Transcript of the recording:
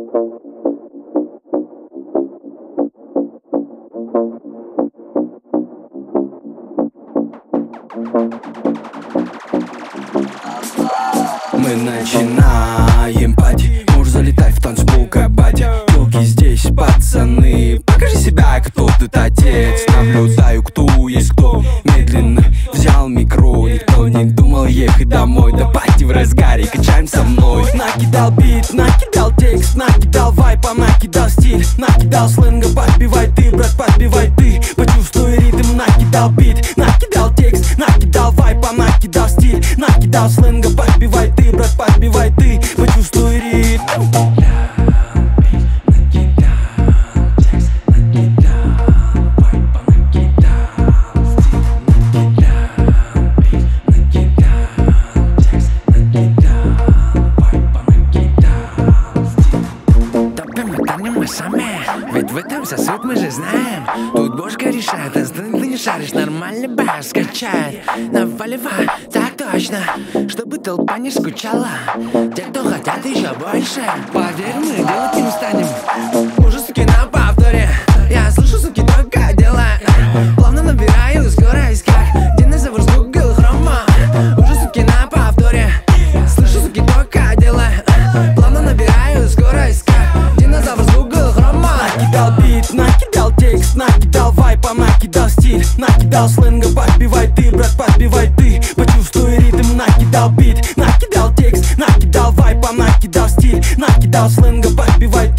Мы начинаем пати, можешь залетать в танцпол кабади. Телки здесь, пацаны, покажи себя, кто тут отец. Наблюдаю, кто есть кто. Медленно взял микро, никто не думал ехать домой. Да пати в разгаре, качаем со мной. Накидал бит, накидал текст, накидал вайпа, накидал стиль, накидал сленга. Подбивай ты, брат, подбивай ты, почувствуй ритм. Накидал бит, накидал текст, накидал вайпа, накидал стиль, накидал сленга. Подбивай ты, брат, подбивай ты, почувствуй ритм. Ведь в этом вся суть, мы же знаем. Тут бошка решает, инстинкт ты не шаришь. Нормальный бас скачает, наваливай, так точно, чтобы толпа не скучала. Те, кто хотят еще больше, поверь, мы делать не станем. Уже, суки, на повторе. Я слышу, суки, только делай. Плавно набираю скорость, как динозавр с Google Chrome. Уже, суки, на повторе. Слышу, суки, только делай. Плавно набираю скорость, как динозавр с Google Chrome. Накидал бит, накидал текст, накидал вайпа, накидал стиль, накидал сленга. Подбивай ты, брат, подбивай ты, почувствуй ритм. Накидал бит, накидал текст, накидал вайпа, накидал стиль, накидал сленга. Подбивай